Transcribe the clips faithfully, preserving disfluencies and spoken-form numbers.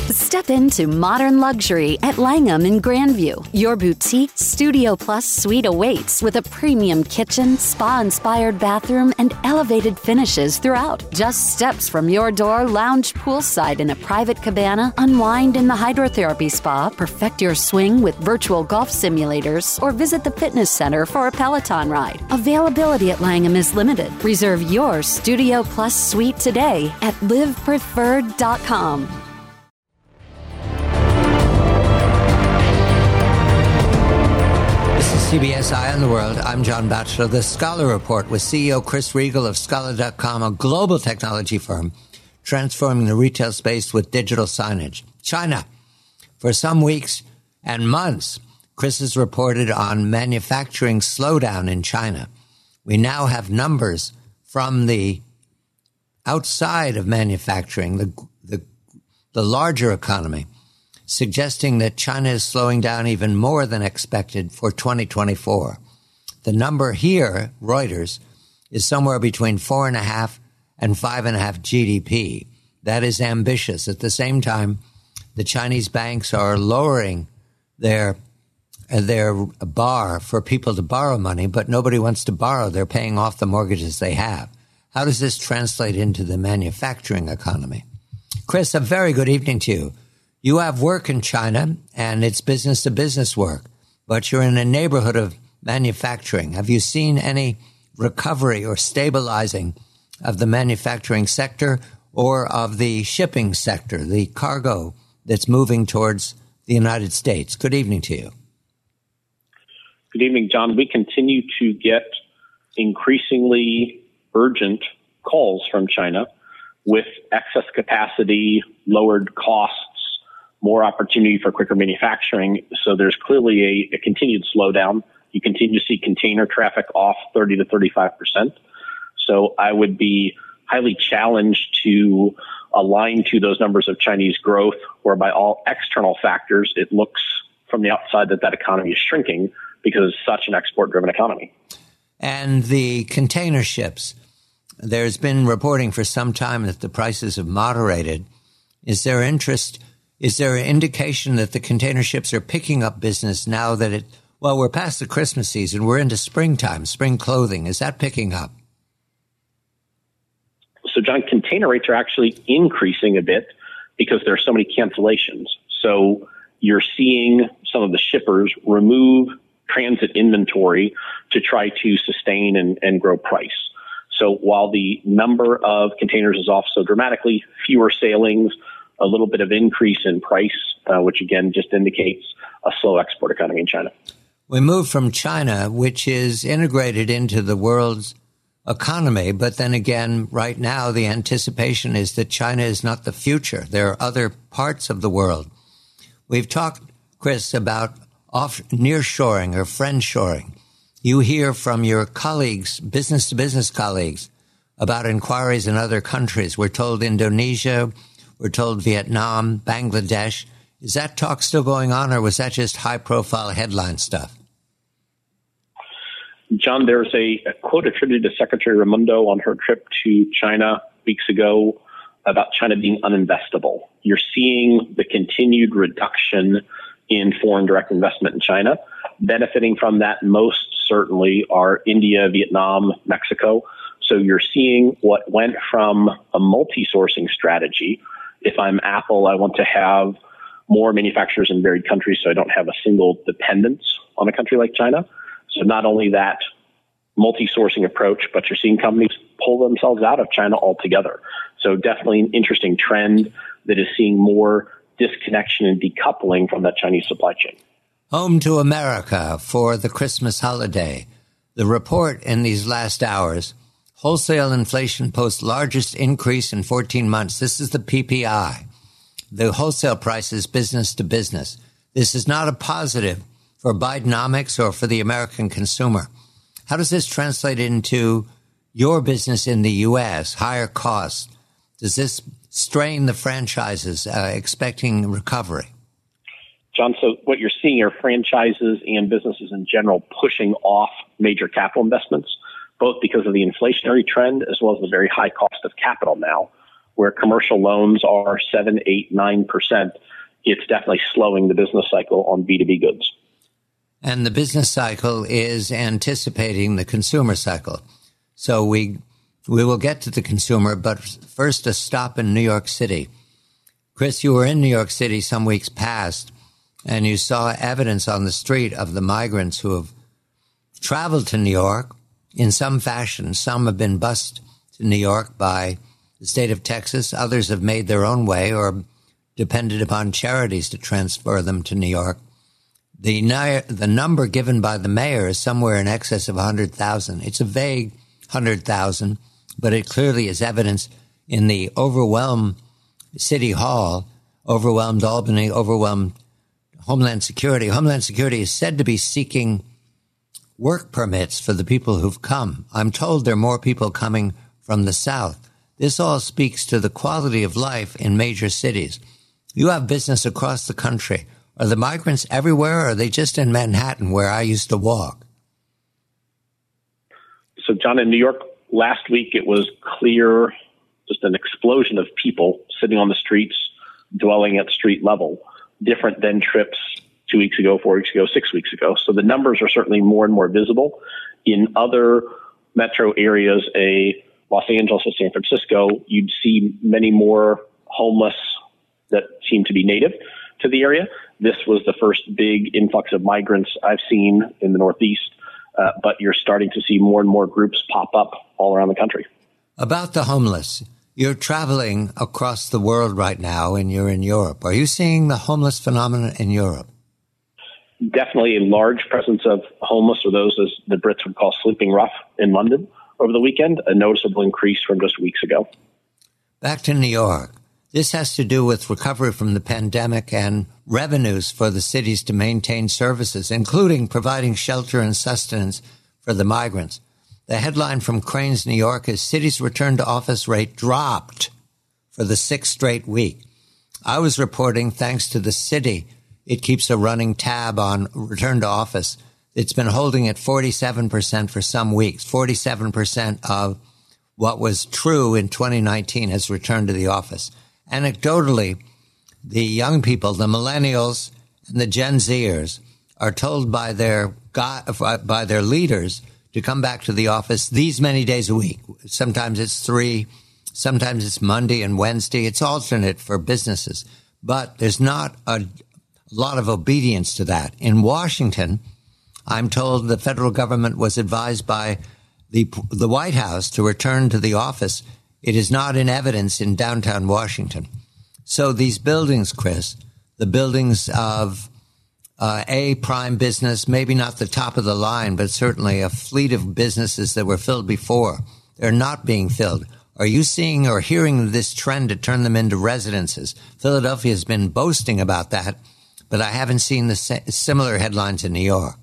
Step into modern luxury at Langham in Grandview. Your boutique Studio Plus suite awaits with a premium kitchen, spa-inspired bathroom, and elevated finishes throughout. Just steps from your door, lounge poolside in a private cabana, unwind in the hydrotherapy spa, perfect your swing with virtual golf simulators, or visit the fitness center for a Peloton ride. Availability at Langham is limited. Reserve your Studio Plus suite today at live preferred dot com. C B S Eye on the World. I'm John Batchelor. The Scholar Report with C E O Chris Riegel of Scholar dot com, a global technology firm transforming the retail space with digital signage. China. For some weeks and months, Chris has reported on manufacturing slowdown in China. We now have numbers from the outside of manufacturing, the the, the larger economy, suggesting that China is slowing down even more than expected for twenty twenty-four. The number here, Reuters, is somewhere between four and a half and five and a half G D P. That is ambitious. At the same time, the Chinese banks are lowering their their bar for people to borrow money, but nobody wants to borrow. They're paying off the mortgages they have. How does this translate into the manufacturing economy? Chris, a very good evening to you. You have work in China, and it's business-to-business work, but you're in a neighborhood of manufacturing. Have you seen any recovery or stabilizing of the manufacturing sector or of the shipping sector, the cargo that's moving towards the United States? Good evening to you. Good evening, John. We continue to get increasingly urgent calls from China with excess capacity, lowered costs, more opportunity for quicker manufacturing. So there's clearly a, a continued slowdown. You continue to see container traffic off thirty to thirty-five percent. So I would be highly challenged to align to those numbers of Chinese growth, where by all external factors, it looks from the outside that that economy is shrinking because it's such an export-driven economy. And the container ships, there's been reporting for some time that the prices have moderated. Is there interest? Is there an indication that the container ships are picking up business now that it, well, we're past the Christmas season, we're into springtime, spring clothing. Is that picking up? So, John, container rates are actually increasing a bit because there are so many cancellations. So you're seeing some of the shippers remove transit inventory to try to sustain and, and grow price. So while the number of containers is off so dramatically, fewer sailings, a little bit of increase in price, uh, which again just indicates a slow export economy in China. We move from China, which is integrated into the world's economy, but then again, right now, the anticipation is that China is not the future. There are other parts of the world. We've talked, Chris, about off nearshoring or friendshoring. You hear from your colleagues, business-to-business colleagues, about inquiries in other countries. We're told Indonesia, we're told Vietnam, Bangladesh. Is that talk still going on, or was that just high-profile headline stuff? John, there's a, a quote attributed to Secretary Raimondo on her trip to China weeks ago about China being uninvestable. You're seeing the continued reduction in foreign direct investment in China. Benefiting from that most certainly are India, Vietnam, Mexico. So you're seeing what went from a multi-sourcing strategy. If I'm Apple, I want to have more manufacturers in varied countries so I don't have a single dependence on a country like China. So not only that multi-sourcing approach, but you're seeing companies pull themselves out of China altogether. So definitely an interesting trend that is seeing more disconnection and decoupling from that Chinese supply chain. Home to America for the Christmas holiday. The report in these last hours, wholesale inflation posts largest increase in fourteen months. This is the P P I. The wholesale prices business to business. This is not a positive for Bidenomics or for the American consumer. How does this translate into your business in the U S? Higher costs. Does this strain the franchises uh, expecting recovery? John, so what you're seeing are franchises and businesses in general pushing off major capital investments, both because of the inflationary trend as well as the very high cost of capital now. where commercial loans are seven, eight, nine percent, it's definitely slowing the business cycle on B two B goods. And the business cycle is anticipating the consumer cycle. So we we will get to the consumer, but first a stop in New York City. Chris, you were in New York City some weeks past, and you saw evidence on the street of the migrants who have traveled to New York in some fashion. Some have been bused to New York by the state of Texas. Others have made their own way or depended upon charities to transfer them to New York. The, the number given by the mayor is somewhere in excess of one hundred thousand. It's a vague one hundred thousand, but it clearly is evidence in the overwhelmed City Hall, overwhelmed Albany, overwhelmed Homeland Security. Homeland Security is said to be seeking work permits for the people who've come. I'm told there are more people coming from the South. This all speaks to the quality of life in major cities. You have business across the country. Are the migrants everywhere, or are they just in Manhattan where I used to walk? So, John, in New York last week, it was clear, just an explosion of people sitting on the streets, dwelling at street level, different than trips two weeks ago, four weeks ago, six weeks ago. So the numbers are certainly more and more visible. In other metro areas, a Los Angeles or San Francisco, you'd see many more homeless that seem to be native to the area. This was the first big influx of migrants I've seen in the Northeast, uh, but you're starting to see more and more groups pop up all around the country. About the homeless, you're traveling across the world right now and you're in Europe. Are you seeing the homeless phenomenon in Europe? Definitely a large presence of homeless, or those as the Brits would call sleeping rough, in London over the weekend, a noticeable increase from just weeks ago. Back to New York. This has to do with recovery from the pandemic and revenues for the cities to maintain services, including providing shelter and sustenance for the migrants. The headline from Crain's New York is city's return to office rate dropped for the sixth straight week. I was reporting, thanks to the city, it keeps a running tab on return to office. It's been holding at forty-seven percent for some weeks. forty-seven percent of what was true in twenty nineteen has returned to the office. Anecdotally, the young people, the millennials and the Gen Zers, are told by their by their leaders to come back to the office these many days a week. Sometimes it's three, sometimes it's Monday and Wednesday. It's alternate for businesses, but there's not a lot of obedience to that. In Washington, I'm told the federal government was advised by the the White House to return to the office. It is not in evidence in downtown Washington. So these buildings, Chris, the buildings of uh, a prime business, maybe not the top of the line, but certainly a fleet of businesses that were filled before, they're not being filled. Are you seeing or hearing this trend to turn them into residences? Philadelphia has been boasting about that, but I haven't seen the similar headlines in New York.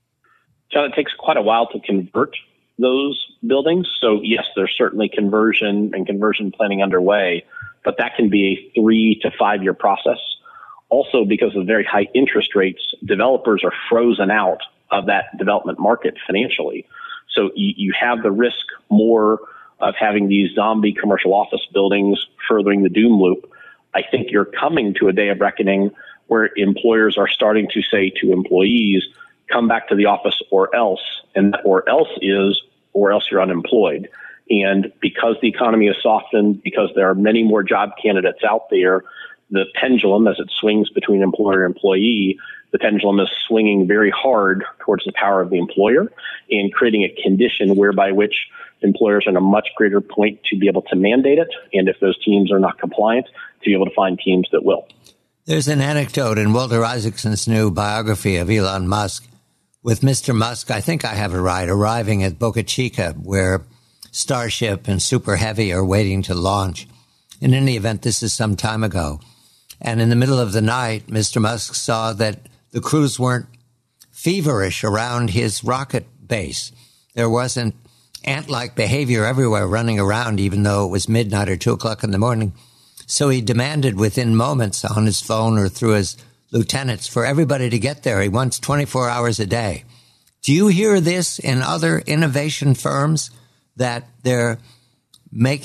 John, it takes quite a while to convert those buildings. So yes, there's certainly conversion and conversion planning underway, but that can be a three to five year process. Also, because of very high interest rates, developers are frozen out of that development market financially. So you, you have the risk more of having these zombie commercial office buildings furthering the doom loop. I think you're coming to a day of reckoning where employers are starting to say to employees, come back to the office or else, and or else is, or else you're unemployed. And because the economy has softened, because there are many more job candidates out there, the pendulum, as it swings between employer and employee, the pendulum is swinging very hard towards the power of the employer and creating a condition whereby which employers are in a much greater point to be able to mandate it. And if those teams are not compliant, to be able to find teams that will. There's an anecdote in Walter Isaacson's new biography of Elon Musk. With Mister Musk, I think I have it right, arriving at Boca Chica, where Starship and Super Heavy are waiting to launch. In any event, this is some time ago. And in the middle of the night, Mister Musk saw that the crews weren't feverish around his rocket base. There wasn't ant-like behavior everywhere running around, even though it was midnight or two o'clock in the morning. So he demanded within moments on his phone or through his lieutenants for everybody to get there. He wants twenty-four hours a day. Do you hear this in other innovation firms, that they're making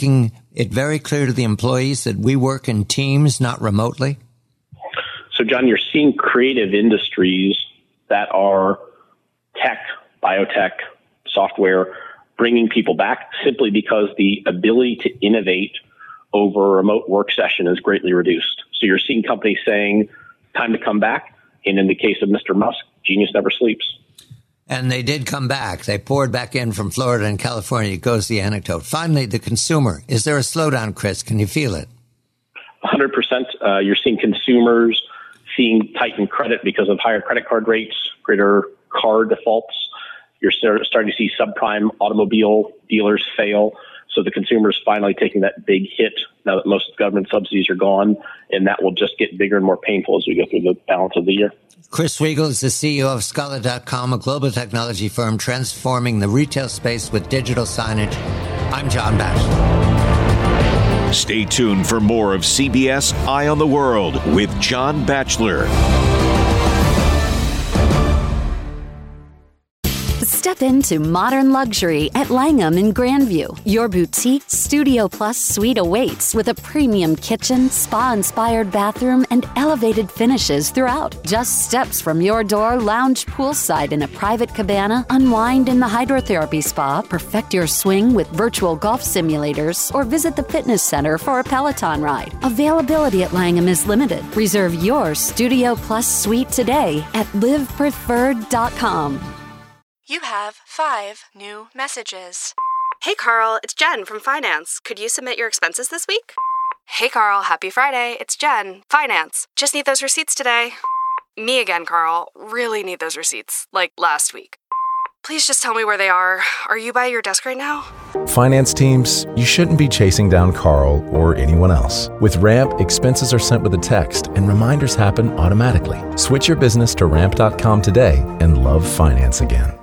it very clear to the employees that we work in teams, not remotely? So, John, you're seeing creative industries that are tech, biotech, software, bringing people back simply because the ability to innovate over a remote work session is greatly reduced. So you're seeing companies saying, time to come back. And in the case of Mister Musk, genius never sleeps. And they did come back. They poured back in from Florida and California. It goes the anecdote. Finally, the consumer. Is there a slowdown, Chris? Can you feel it? one hundred percent. Uh, you're seeing consumers seeing tightened credit because of higher credit card rates, greater car defaults. You're starting to see subprime automobile dealers fail. So the consumer is finally taking that big hit now that most government subsidies are gone, and that will just get bigger and more painful as we go through the balance of the year. Chris Riegel is the C E O of Scala dot com, a global technology firm transforming the retail space with digital signage. I'm John Batchelor. Stay tuned for more of C B S Eye on the World with John Batchelor. Step into modern luxury at Langham in Grandview. Your boutique Studio Plus suite awaits with a premium kitchen, spa-inspired bathroom, and elevated finishes throughout. Just steps from your door, lounge poolside in a private cabana, unwind in the hydrotherapy spa, perfect your swing with virtual golf simulators, or visit the fitness center for a Peloton ride. Availability at Langham is limited. Reserve your Studio Plus suite today at live preferred dot com. You have five new messages. Hey, Carl, it's Jen from Finance. Could you submit your expenses this week? Hey, Carl, happy Friday. It's Jen, Finance. Just need those receipts today. Me again, Carl. Really need those receipts, like last week. Please just tell me where they are. Are you by your desk right now? Finance teams, you shouldn't be chasing down Carl or anyone else. With Ramp, expenses are sent with a text and reminders happen automatically. Switch your business to ramp dot com today and love finance again.